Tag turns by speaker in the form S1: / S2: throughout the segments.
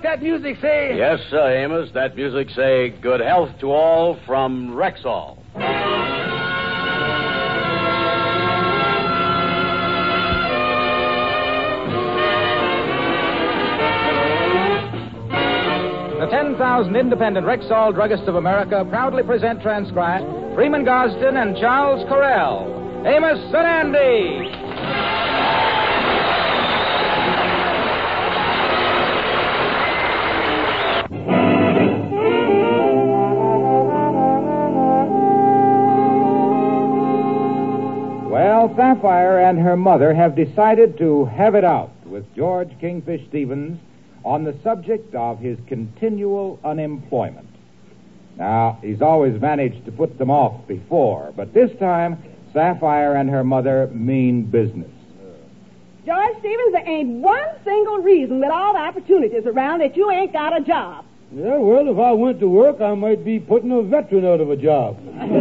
S1: that music say?
S2: Yes, sir, Amos. That music say, good health to all from Rexall.
S3: The 10,000 independent Rexall Druggists of America proudly present transcribed Freeman Gosden and Charles Correll. Amos and Andy. Well, Sapphire and her mother have decided to have it out with George Kingfish Stevens on the subject of his continual unemployment. Now, he's always managed to put them off before, but this time, Sapphire and her mother mean business.
S4: George Stevens, there ain't one single reason with all the opportunities around that you ain't got a job.
S5: Yeah, well, if I went to work, I might be putting a veteran out of a job.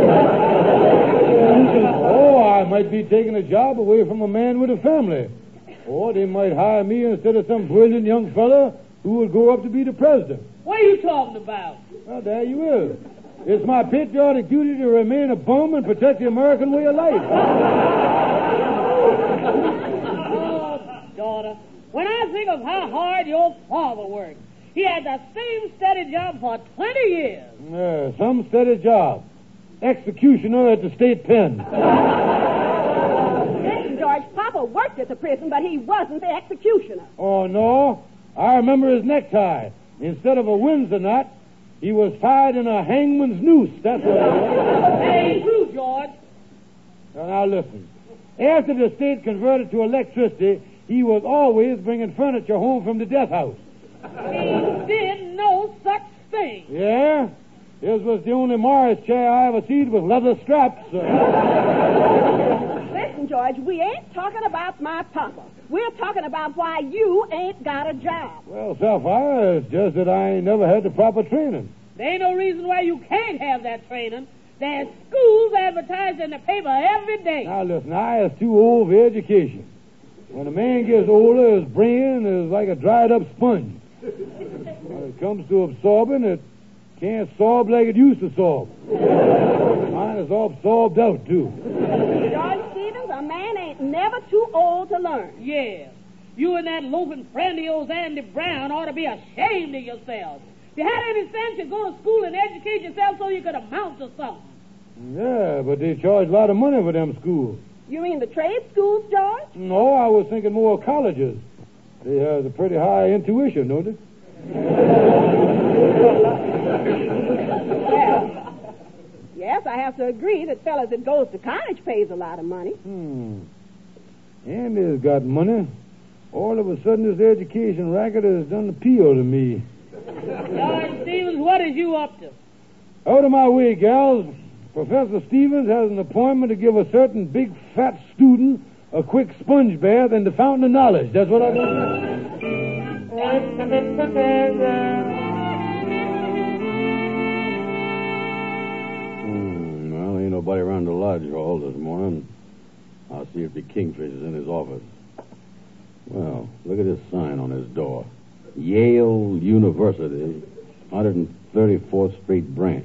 S5: Oh, I might be taking a job away from a man with a family. Or they might hire me instead of some brilliant young fella who would go up to be the president.
S6: What are you talking about?
S5: Well, there you is. It's my patriotic duty to remain a bum and protect the American way of life.
S6: Oh, daughter, when I think of how hard your father worked, he had the same steady job for 20 years.
S5: Yeah, some steady job. Executioner at the state pen.
S4: Listen, George, Papa worked at the prison, but he wasn't the executioner.
S5: Oh, no. I remember his necktie. Instead of a Windsor knot, he was tied in a hangman's noose. That's what it was.
S6: That ain't true, George.
S5: Now, listen. After the state converted to electricity, he was always bringing furniture home from the death house.
S6: He did no such thing.
S5: Yeah? This was the only Morris chair I ever seen with leather straps.
S4: Listen, George, we ain't talking about my papa. We're talking about why you ain't got a job.
S5: Well, Sapphire, it's just that I ain't never had the proper training.
S6: There ain't no reason why you can't have that training. There's schools advertised in the paper every day.
S5: Now, listen, I is too old for education. When a man gets older, his brain is like a dried-up sponge. When it comes to absorbing, it can't sob like it used to sob. Mine is all sobbed out, too.
S4: George Stevens, a man ain't never too old to learn.
S6: Yeah. You and that loafing friend of yours, Andy Brown, ought to be ashamed of yourselves. If you had any sense, you'd go to school and educate yourself so you could amount to something.
S5: Yeah, but they charge a lot of money for them schools.
S4: You mean the trade schools, George?
S5: No, I was thinking more of colleges. They have a pretty high intuition, don't they?
S4: Well, yes, I have to agree that fellas that goes to college pays a lot of money.
S5: Andy's got money. All of a sudden, this education racket has done appeal to me.
S6: George Stevens, what is you up to?
S5: Out of my way, gals. Professor Stevens has an appointment to give a certain big, fat student a quick sponge bath in the fountain of knowledge. That's what I'm going to do.
S2: Well, ain't nobody around the lodge hall this morning. I'll see if the Kingfish is in his office. Well, look at this sign on his door. Yale University, 134th Street Branch.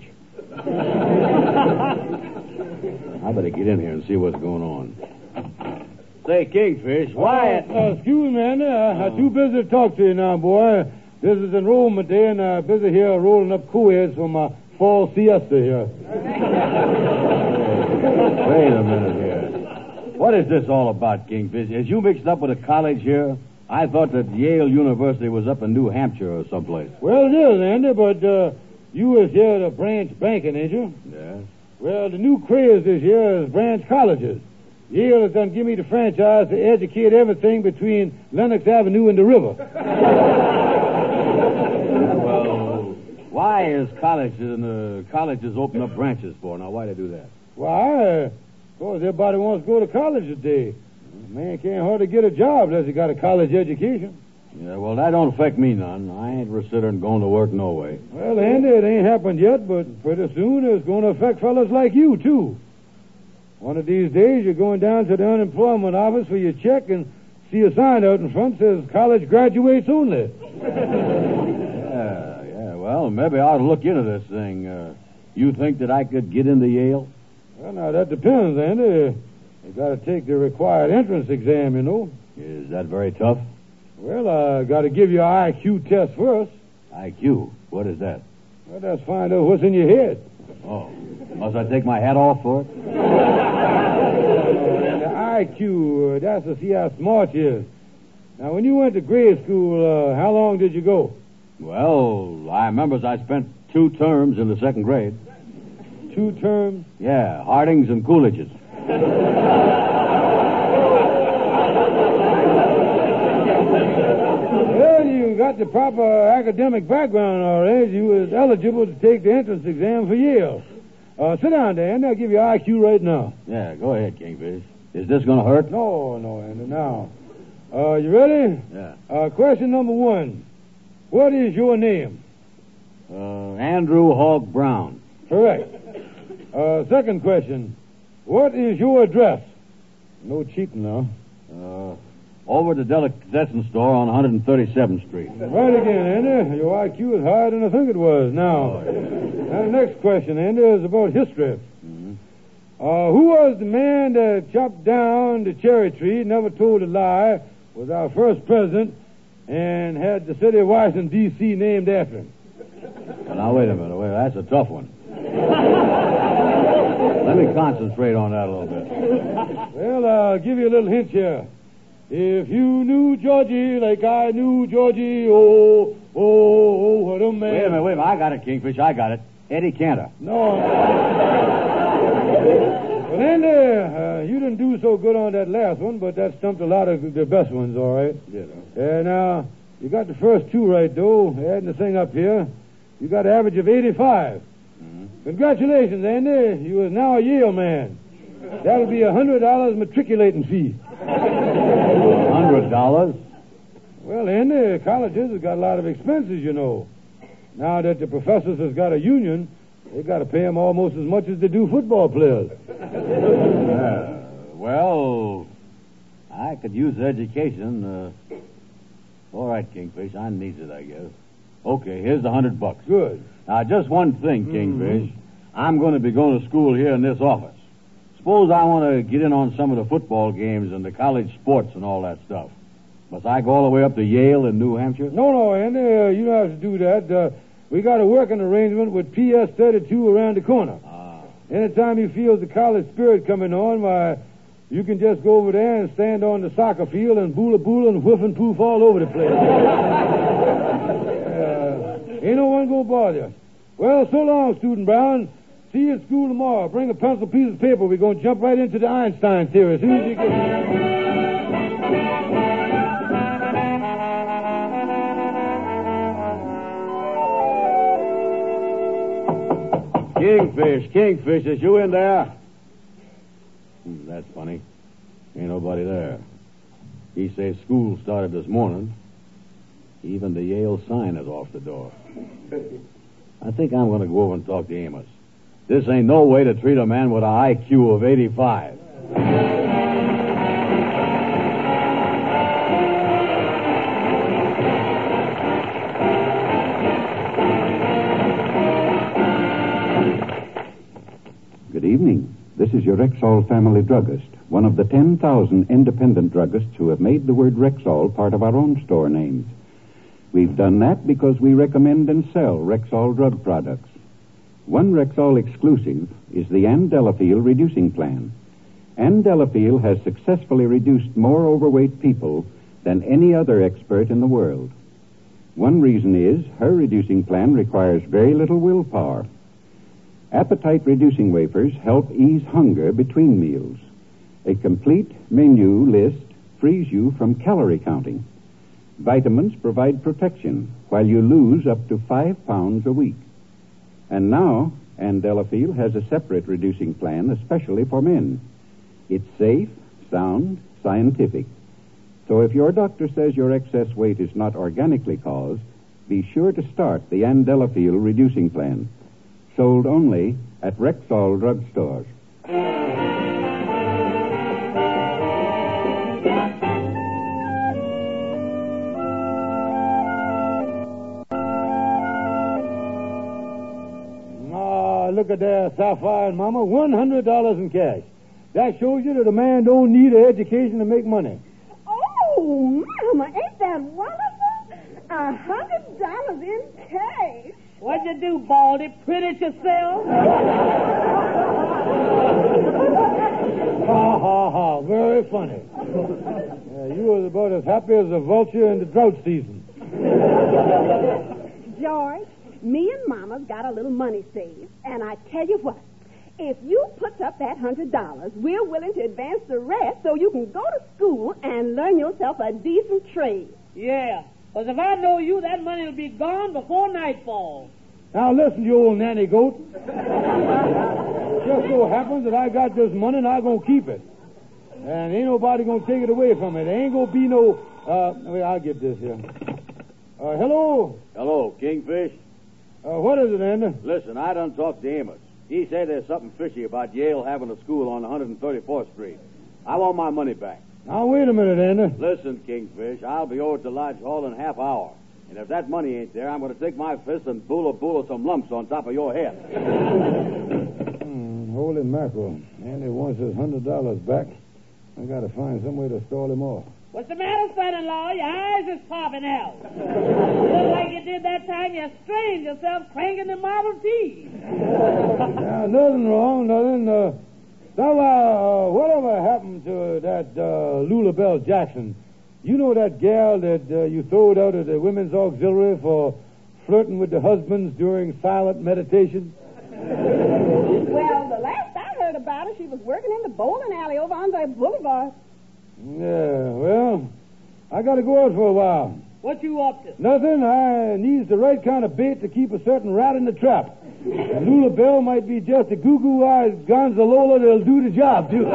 S2: I better get in here and see what's going on. Say, Kingfish, why...
S5: excuse me, Andy. I'm too busy to talk to you now, boy. This is enrollment day, and I'm busy here rolling up co-eds for my fall siesta here.
S2: Wait a minute here. What is this all about, Kingfish? Is you mixed up with a college here? I thought that Yale University was up in New Hampshire or someplace.
S5: Well, it is, Andy, but you was here at branch banking, ain't you?
S2: Yes.
S5: Well, the new craze this year is branch colleges. Yale has done give me the franchise to educate everything between Lenox Avenue and the river.
S2: Well, why is colleges open up branches for? Now, why they do that?
S5: Why? Because everybody wants to go to college today. A man can't hardly get a job unless he got a college education.
S2: Yeah, well, that don't affect me none. I ain't considering going to work no way.
S5: Well, Andy, it ain't happened yet, but pretty soon it's going to affect fellas like you, too. One of these days, you're going down to the unemployment office for your check and see a sign out in front that says college graduates only.
S2: Well, maybe I ought to look into this thing. You think that I could get into Yale?
S5: Well, now, that depends, Andy. You got to take the required entrance exam, you know.
S2: Is that very tough?
S5: Well, I got to give you an IQ test first.
S2: IQ? What is that?
S5: Well, that's find out what's in your head.
S2: Oh. Must I take my hat off for it?
S5: The IQ, that's to see how smart you is. Now, when you went to grade school, how long did you go?
S2: Well, I remember I spent 2 terms in the 2nd grade.
S5: 2 terms?
S2: Yeah, Hardings and Coolidge's.
S5: Well, you got the proper academic background, all right. You was eligible to take the entrance exam for Yale. Sit down, Dan. I'll give you IQ right now.
S2: Yeah, go ahead, Kingfish. Is this going to hurt?
S5: No, Andy. Now, you ready?
S2: Yeah.
S5: Question number 1. What is your name?
S2: Andrew Hawk Brown.
S5: Correct. Second question. What is your address? No cheating now.
S2: Over at the delicatessen store on 137th Street.
S5: Right again, Andy. Your IQ is higher than I think it was. Now, the next question, Andy, is about history.
S2: Mm-hmm.
S5: Who was the man that chopped down the cherry tree, never told a lie, was our first president, and had the city of Washington, D.C. named after him?
S2: Well, now, wait a minute. That's a tough one. Let me concentrate on that a little bit.
S5: Well, I'll give you a little hint here. If you knew Georgie like I knew Georgie, oh, what a man.
S2: Wait a minute. I got it, Kingfish. I got it. Eddie Cantor.
S5: No. Well, Andy, you didn't do so good on that last one, but that stumped a lot of the best ones, all right?
S2: Yeah.
S5: Now, you got the first 2 right, though. Adding the thing up here, you got an average of 85.
S2: Mm-hmm.
S5: Congratulations, Andy. You are now a Yale man. That'll be $100 matriculating fee.
S2: $100?
S5: Well, Andy, colleges have got a lot of expenses, you know. Now that the professors has got a union, they got to pay them almost as much as they do football players.
S2: Well, I could use education. All right, Kingfish, I need it, I guess. Okay, here's the $100.
S5: Good.
S2: Now, just one thing, Kingfish. I'm going to be going to school here in this office. Suppose I want to get in on some of the football games and the college sports and all that stuff. Must I go all the way up to Yale in New Hampshire?
S5: No, Andy, you don't have to do that. We got a working arrangement with PS 32 around the corner. Anytime you feel the college spirit coming on, why, you can just go over there and stand on the soccer field and boola and whiff and poof all over the place. Ain't no one gonna bother you. Well, so long, Student Brown. See you at school tomorrow. Bring a pencil, piece of paper. We're going to jump right into the Einstein theory as soon as you get
S2: Kingfish, is you in there? That's funny. Ain't nobody there. He says school started this morning. Even the Yale sign is off the door. I think I'm going to go over and talk to Amos. This ain't no way to treat a man with an IQ of 85.
S1: Good evening. This is your Rexall family druggist, one of the 10,000 independent druggists who have made the word Rexall part of our own store names. We've done that because we recommend and sell Rexall drug products. One Rexall exclusive is the Andelafil reducing plan. Andelafil has successfully reduced more overweight people than any other expert in the world. One reason is her reducing plan requires very little willpower. Appetite-reducing wafers help ease hunger between meals. A complete menu list frees you from calorie counting. Vitamins provide protection while you lose up to 5 pounds a week. And now, Andelafil has a separate reducing plan especially for men. It's safe, sound, scientific. So if your doctor says your excess weight is not organically caused, be sure to start the Andelafil reducing plan. Sold only at Rexall drugstores.
S5: look at that, Sapphire and Mama. $100 in cash. That shows you that a man don't need an education to make money.
S4: Oh, Mama, ain't that wonderful? $100 in cash.
S6: What'd you do, Baldy? Print it yourself?
S5: Ha, ha, ha. Very funny. You was about as happy as a vulture in the drought season.
S4: George, me and Mama's got a little money saved. And I tell you what, if you put up that $100, we're willing to advance the rest so you can go to school and learn yourself a decent trade.
S6: Yeah. Because if I know you, that money will be gone before nightfall.
S5: Now listen, you old nanny goat. Just so happens that I got this money and I'm going to keep it. And ain't nobody going to take it away from me. There ain't going to be no... I'll get this here. Hello?
S2: Hello, Kingfish.
S5: What is it, Andy?
S2: Listen, I done talked to Amos. He said there's something fishy about Yale having a school on 134th Street. I want my money back.
S5: Now, wait a minute, Andy.
S2: Listen, Kingfish, I'll be over at the Lodge Hall in a half hour. And if that money ain't there, I'm going to take my fist and boola some lumps on top of your head.
S5: Holy mackerel. Andy wants his $100 back. I got to find some way to stall him off.
S6: What's the matter, son-in-law? Your eyes is popping out. Look like you did that time you strained yourself cranking the Model T.
S5: Now, nothing wrong, nothing. Whatever happened to that Lulabelle Jackson? You know that gal that you throwed out of the women's auxiliary for flirting with the husbands during silent meditation?
S4: Well, the last I heard about her, she was working in the bowling alley over on the boulevard.
S5: Yeah, well, I got to go out for a while.
S6: What you up to?
S5: Nothing. I needs the right kind of bait to keep a certain rat in the trap. And Lulabelle might be just a goo-goo-eyed Gonzalola that'll do the job, too.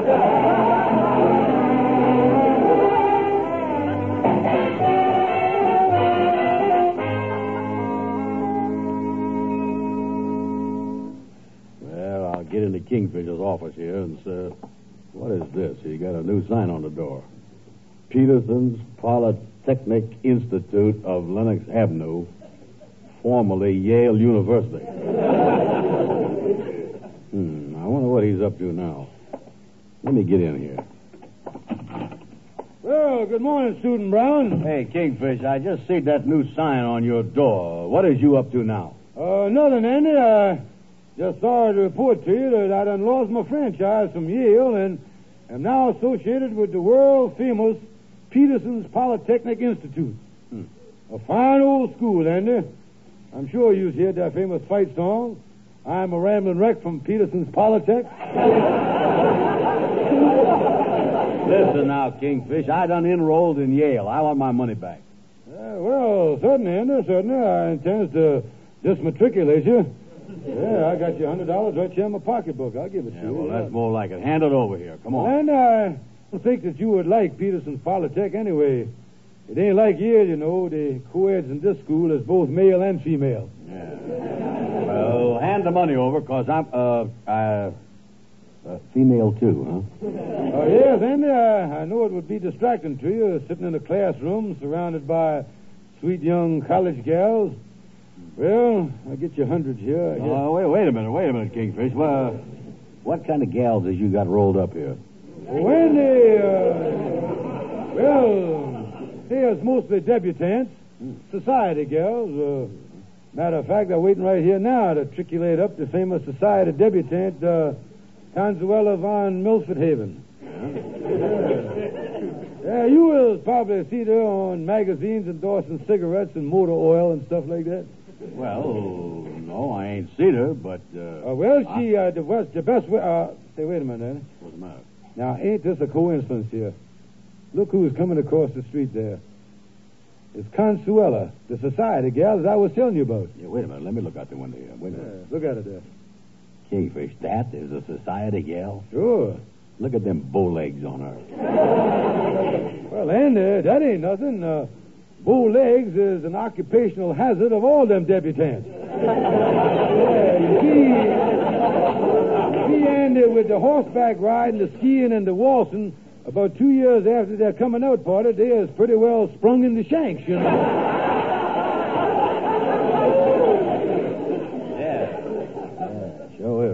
S2: Well, I'll get into Kingfisher's office here and say, what is this? He got a new sign on the door. Peterson's Polytechnic Institute of Lenox Avenue, formerly Yale University. I wonder what he's up to now. Let me get in here.
S5: Well, good morning, Student Brown.
S2: Hey, Kingfish, I just see that new sign on your door. What is you up to now?
S5: Nothing, Andy. I just sorry to report to you that I done lost my franchise from Yale and am now associated with the world-famous Peterson's Polytechnic Institute. A fine old school, Andy. I'm sure you've heard that famous fight song, I'm a rambling wreck from Peterson's Polytech.
S2: Listen now, Kingfish, I done enrolled in Yale. I want my money back.
S5: Well, certainly, Andy, certainly. I intend to dismatriculate you. Yeah, I got your $100 right here in my pocketbook. I'll give it to you.
S2: Well, that's more like it. Hand it over here. Come on.
S5: And I don't think that you would like Peterson's Polytech anyway. It ain't like Yale, you know. The co-eds in this school is both male and female.
S2: Yeah. Well, hand the money over, because I'm, female too, huh?
S5: Yes, Andy, I know it would be distracting to you, sitting in a classroom surrounded by sweet young college gals. Well, I'll get you hundreds here, I guess.
S2: Wait a minute, Kingfish. Well, what kind of gals has you got rolled up here?
S5: Oh, Andy, there's mostly debutantes, society gals. Matter of fact, they're waiting right here now to triculate up the famous society debutante, Consuela von Milford Haven. Yeah, you will probably see her on magazines endorsing cigarettes and motor oil and stuff like that.
S2: Well, no, I ain't seen her, but...
S5: she, the best way... say, wait a minute, Andy.
S2: What's the matter?
S5: Now, ain't this a coincidence here? Look who's coming across the street there. It's Consuela, the society gal that I was telling you about.
S2: Yeah, wait a minute. Let me look out the window here. Wait a minute.
S5: Look at it there.
S2: Kingfish, that is a society gal?
S5: Sure.
S2: Look at them bow legs on her.
S5: Well, Andy, that ain't nothing. Bow legs is an occupational hazard of all them debutantes. You see, Andy, with the horseback riding, the skiing, and the waltzing, about 2 years after their coming out party, they is pretty well sprung into shanks, you know.
S2: Yeah, sure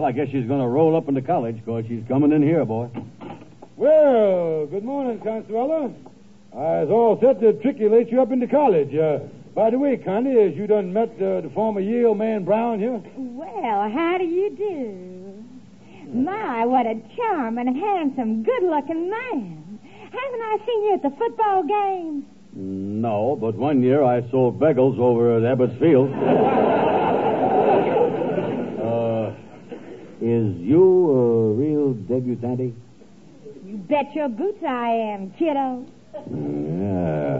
S2: I guess she's going to roll up into college, because she's coming in here, boy.
S5: Well, good morning, Consuela. I was all set to matriculate you up into college. By the way, Connie, as you done met the former Yale man Brown here?
S7: Well, how do you do? My, what a charming, handsome, good-looking man. Haven't I seen you at the football games?
S2: No, but one year I sold bagels over at Abbott's Field. Is you a real debutante?
S7: You bet your boots I am, kiddo.
S2: Yeah.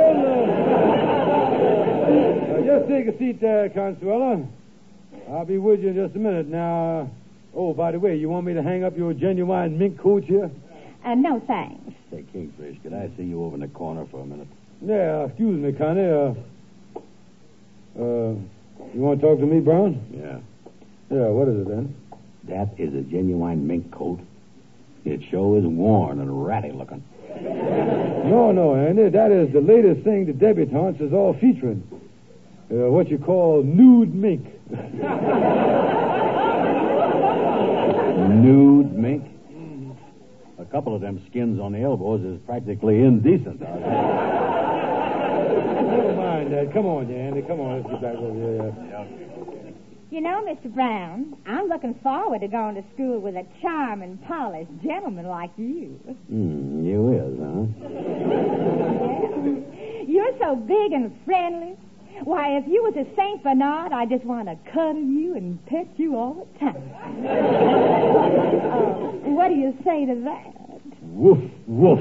S5: Well, just take a seat there, Consuela. I'll be with you in just a minute. Now, by the way, you want me to hang up your genuine mink coat here?
S7: No, thanks.
S2: Say, Kingfish, could I see you over in the corner for a minute?
S5: Yeah, excuse me, Connie. You want to talk to me, Brown?
S2: Yeah.
S5: Yeah, what is it then?
S2: That is a genuine mink coat. It sure is worn and ratty looking.
S5: No, Andy. That is the latest thing the debutantes is all featuring. What you call nude mink.
S2: Nude mink? A couple of them skins on the elbows is practically indecent.
S5: Never mind that. Come on, Andy. Come on, let's get back over here.
S7: You know, Mr. Brown, I'm looking forward to going to school with a charming, polished gentleman like you.
S2: You is, huh?
S7: Yeah. You're so big and friendly. Why, if you was a St. Bernard, I just want to cuddle you and pet you all the time. What do you say to that?
S2: Woof, woof.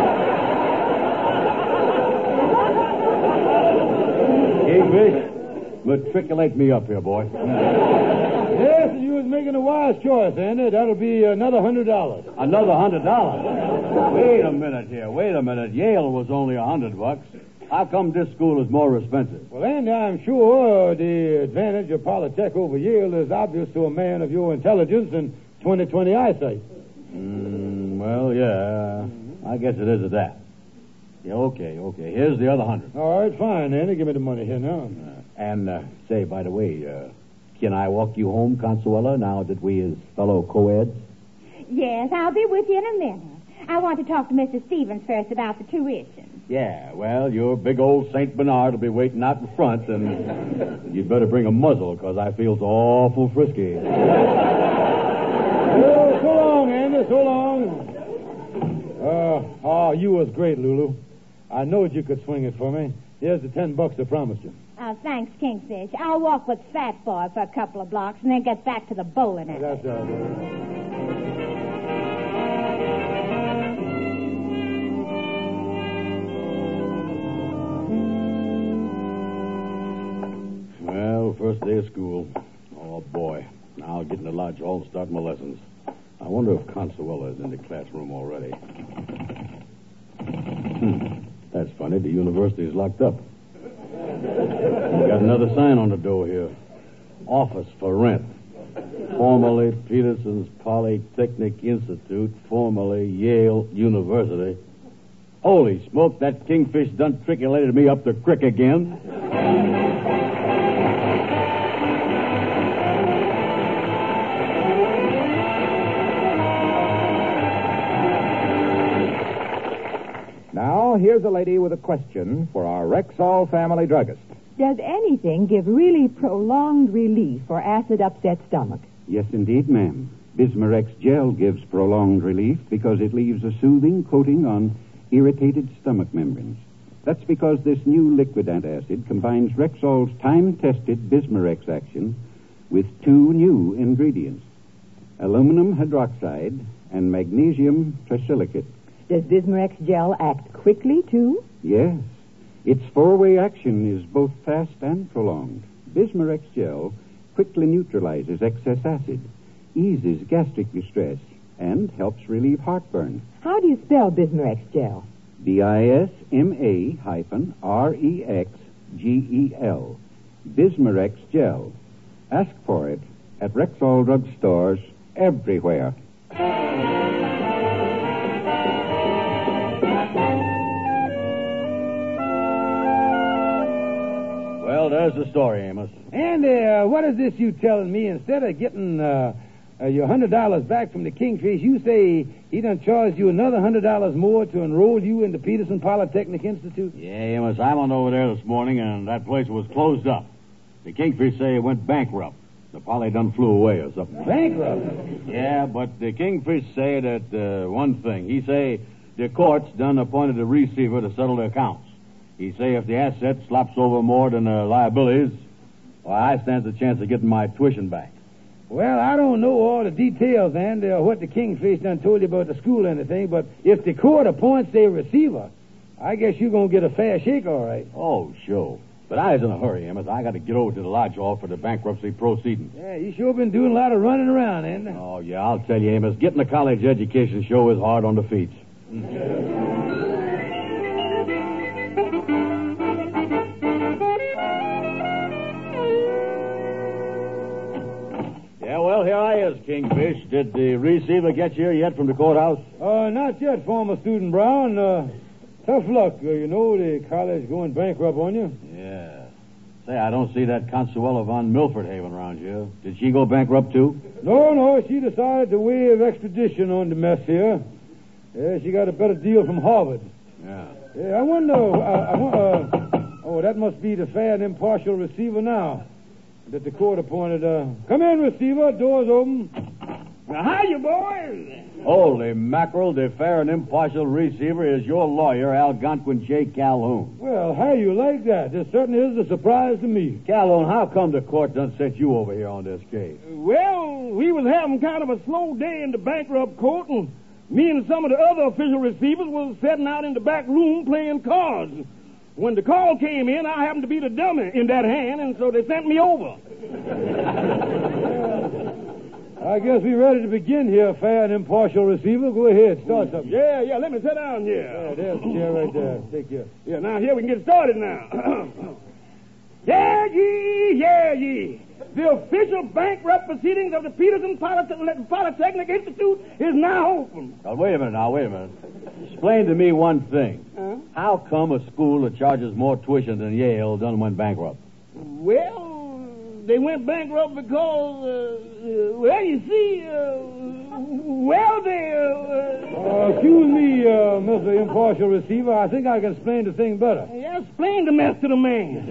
S2: Kingfish, matriculate me up here, boy.
S5: Yes, you was making a wise choice, Andy. That'll be another $100.
S2: Another $100? Wait a minute here. Yale was only $100. How come this school is more expensive?
S5: Well, Andy, I'm sure the advantage of Polytech over Yale is obvious to a man of your intelligence and 20/20 eyesight.
S2: Well, yeah. I guess it is at that. Yeah, okay. Here's the other $100.
S5: All right, fine, Andy. Give me the money here now.
S2: Say, by the way, can I walk you home, Consuela, now that we is fellow co-eds?
S7: Yes, I'll be with you in a minute. I want to talk to Mr. Stevens first about the tuition.
S2: Yeah, well, your big old St. Bernard will be waiting out in front, and you'd better bring a muzzle, because I feel so awful frisky.
S5: Oh, so long, Andy, so long. You was great, Lulu. I knowed you could swing it for me. Here's the $10 I promised you.
S7: Thanks, Kingfish. I'll walk with Fat Boy for a couple of blocks and then get back to the bowling alley.
S5: That's all right.
S2: Well, first day of school. Oh, boy. Now I'll get in the lodge hall and start my lessons. I wonder if Consuela is in the classroom already. That's funny. The university's locked up. We got another sign on the door here. Office for rent. Formerly Peterson's Polytechnic Institute, formerly Yale University. Holy smoke, that Kingfish done trickulated me up the crick again.
S3: Now, here's a lady with a question for our Rexall family druggist.
S8: Does anything give really prolonged relief for acid-upset stomach?
S1: Yes, indeed, ma'am. Bismarex gel gives prolonged relief because it leaves a soothing coating on irritated stomach membranes. That's because this new liquid antacid combines Rexall's time-tested Bismarex action with two new ingredients, aluminum hydroxide and magnesium trisilicate.
S8: Does Bismarex gel act quickly, too?
S1: Yes. Its four-way action is both fast and prolonged. Bismarex gel quickly neutralizes excess acid, eases gastric distress, and helps relieve heartburn.
S8: How do you spell Bismarex gel?
S1: BISMA-REXGEL. Bismarex gel. Ask for it at Rexall drug stores everywhere.
S2: Well, there's the story, Amos.
S5: Andy, what is this you telling me? Instead of getting your $100 back from the Kingfish, you say he done charged you another $100 more to enroll you in the Peterson Polytechnic Institute?
S2: Yeah, Amos, I went over there this morning, and that place was closed up. The Kingfish say it went bankrupt. The Poly done flew away or something.
S5: Bankrupt?
S2: Yeah, but the Kingfish say that one thing. He say the courts done appointed a receiver to settle the accounts. He say if the assets slops over more than the liabilities, well, I stands a chance of getting my tuition back.
S5: Well, I don't know all the details, Andy, or what the Kingfish done told you about the school or anything, but if the court appoints a receiver, I guess you're going to get a fair shake, all right.
S2: Oh, sure. But I was in a hurry, Amos. I got to get over to the lodge hall for the bankruptcy proceedings.
S5: Yeah, you sure been doing a lot of running around, Andy.
S2: Oh, yeah, I'll tell you, Amos. Getting a college education sure is hard on the feet. Yeah, well, here I is, Kingfish. Did the receiver get you here yet from the courthouse?
S5: Not yet, former student Brown. Tough luck. You know the college going bankrupt on you.
S2: Yeah. Say, I don't see that Consuela von Milford-Haven around here. Did she go bankrupt, too?
S5: No, she decided to waive extradition on the mess here. Yeah, she got a better deal from Harvard.
S2: Yeah.
S5: Yeah, I wonder, oh, that must be the fair and impartial receiver now that the court appointed. Come in, receiver. Door's open.
S9: Now, how you boys?
S2: Holy mackerel, the fair and impartial receiver is your lawyer, Algonquin J. Calhoun.
S5: Well, how you like that? This certainly is a surprise to me.
S2: Calhoun, how come the court done sent you over here on this case?
S9: Well, we was having kind of a slow day in the bankrupt court, and me and some of the other official receivers was sitting out in the back room playing cards. When the call came in, I happened to be the dummy in that hand, and so they sent me over.
S5: I guess we're ready to begin here, fair and impartial receiver. Go ahead, start something.
S9: Yeah, let me sit down here.
S5: Yeah, there's the chair right there. Take care.
S9: Yeah, now here we can get started now. Yeah, ye. The official bankrupt proceedings of the Peterson Polytechnic Institute is now open.
S2: Now, wait a minute. Explain to me one thing. How come a school that charges more tuition than Yale done went bankrupt?
S9: Well, they went bankrupt because, you see,
S5: excuse me, Mr. Impartial Receiver. I think I can explain the thing better.
S9: Yeah, explain the mess to the man.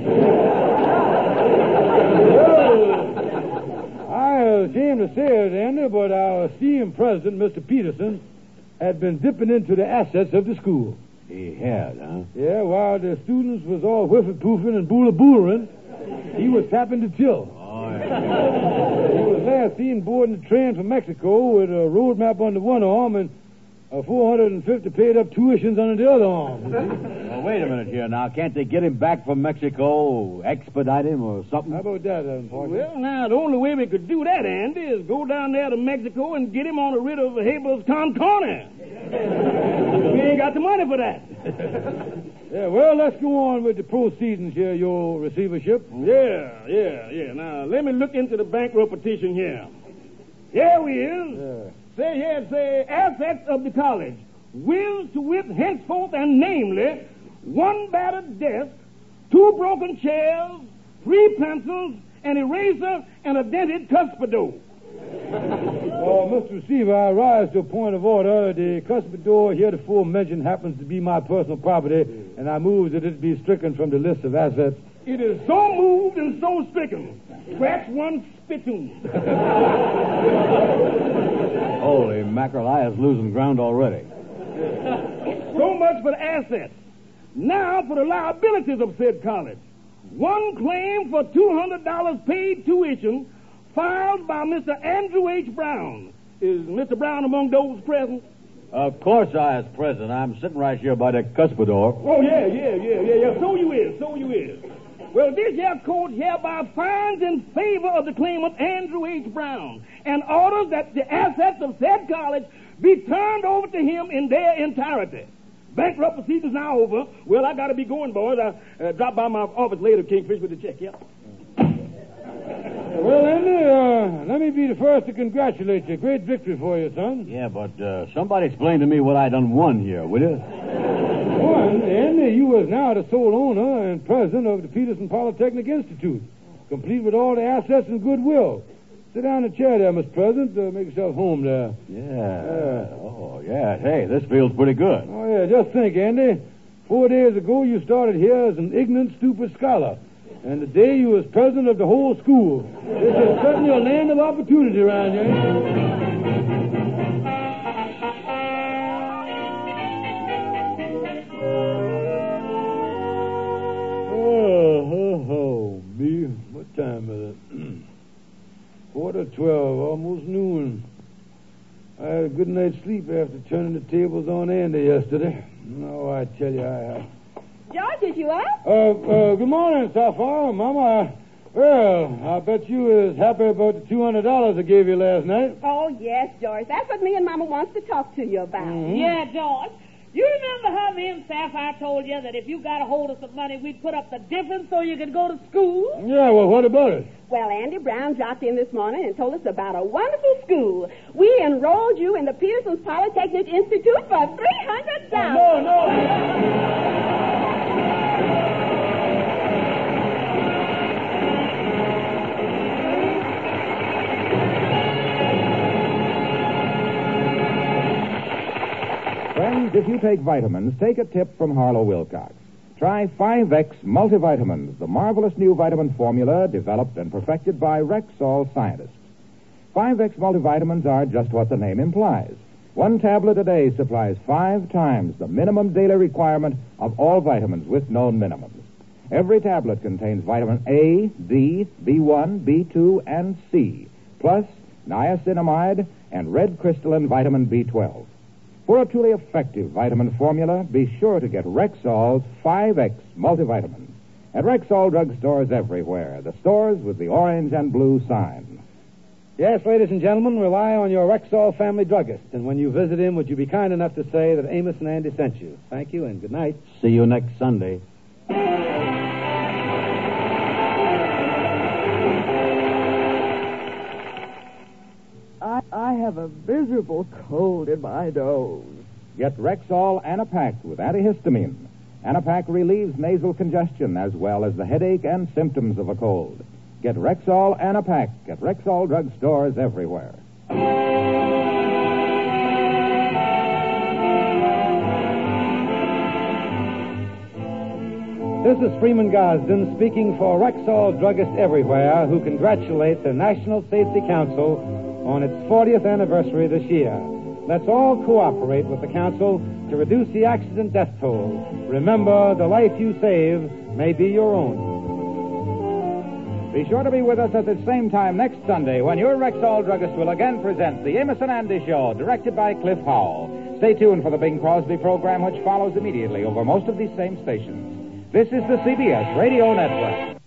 S5: I am ashamed to say it, Andy, but our esteemed president, Mr. Peterson, had been dipping into the assets of the school.
S2: He had, huh?
S5: Yeah, while the students was all whiffing-poofing and boola-boolering, he was tapping the till.
S2: Oh, yeah.
S5: He was last seen boarding the train from Mexico with a road map under one arm and 450 paid-up tuitions under the other arm.
S2: Well, wait a minute here now. Can't they get him back from Mexico, expedite him or something?
S5: How about that, Partner?
S9: Well, now, the only way we could do that, Andy, is go down there to Mexico and get him on a writ of habeas corpus. We ain't got the money for that.
S5: Yeah, well, let's go on with the proceedings here, your receivership.
S9: Yeah. Now, let me look into the bankrupt petition here. Here we is.
S5: Yeah.
S9: Say, assets of the college. Wills to wit henceforth and namely, 1 battered desk, 2 broken chairs, 3 pencils, an eraser, and a dented cuspidor.
S5: Mr. Receiver, I rise to a point of order. The cuspidor heretofore mentioned happens to be my personal property, and I move that it be stricken from the list of assets.
S9: It is so moved and so stricken. Scratch one spittoon.
S2: Holy mackerel, I is losing ground already.
S9: So much for the assets. Now for the liabilities of said college. One claim for $200 paid tuition filed by Mr. Andrew H. Brown. Is Mr. Brown among those present?
S2: Of course I is present. I'm sitting right here by the cuspidor.
S9: Oh, yeah. So you is. Well, this here court hereby finds in favor of the claimant Andrew H. Brown and orders that the assets of said college be turned over to him in their entirety. Bankrupt proceedings now over. Well, I got to be going, boys. I'll drop by my office later, Kingfish, with the check, yeah?
S5: Well, Andy, let me be the first to congratulate you. Great victory for you, son.
S2: Yeah, but somebody explain to me what I done won here, will you?
S5: One, Andy, you was now the sole owner and president of the Peterson Polytechnic Institute, complete with all the assets and goodwill. Sit down in the chair there, Mr. President. Make yourself home there.
S2: Yeah. Oh, yeah. Hey, this feels pretty good.
S5: Oh, yeah. Just think, Andy. 4 days ago, you started here as an ignorant, stupid scholar. And today you was president of the whole school. This is certainly a land of opportunity around here. Oh, me. What time is it? 11:45, almost noon. I had a good night's sleep after turning the tables on Andy yesterday. No, I tell you,
S4: George, is you up?
S5: Good morning, Sapphire. Mama. Well, I bet you was happy about the $200 I gave you last night.
S4: Oh, yes, George. That's what me and Mama wants to talk to you about.
S5: Mm-hmm.
S6: Yeah, George. You remember how me and Sapphire told you that if you got a hold of some money, we'd put up the difference so you could go to school?
S5: Yeah, well, what about it?
S4: Well, Andy Brown dropped in this morning and told us about a wonderful school. We enrolled you in the Peterson's Polytechnic Institute for $300.
S5: No.
S3: Friends, if you take vitamins, take a tip from Harlow Wilcox. Try 5X multivitamins, the marvelous new vitamin formula developed and perfected by Rexall scientists. 5X multivitamins are just what the name implies. 1 tablet a day supplies 5 times the minimum daily requirement of all vitamins with known minimums. Every tablet contains vitamin A, D, B1, B2, and C, plus niacinamide and red crystalline vitamin B12. For a truly effective vitamin formula, be sure to get Rexall's 5X multivitamins at Rexall drugstores everywhere, the stores with the orange and blue sign.
S10: Yes, ladies and gentlemen, rely on your Rexall family druggist. And when you visit him, would you be kind enough to say that Amos and Andy sent you? Thank you and good night.
S2: See you next Sunday.
S8: I have a miserable cold in my nose.
S3: Get Rexall Anapac with antihistamine. Anapac relieves nasal congestion as well as the headache and symptoms of a cold. Get Rexall Anapac at Rexall drugstores everywhere.
S10: This is Freeman Gosden speaking for Rexall Druggists Everywhere, who congratulate the National Safety Council on its 40th anniversary this year. Let's all cooperate with the Council to reduce the accident death toll. Remember, the life you save may be your own.
S3: Be sure to be with us at the same time next Sunday when your Rexall druggist will again present the Amos and Andy Show, directed by Cliff Howell. Stay tuned for the Bing Crosby program, which follows immediately over most of these same stations. This is the CBS Radio Network.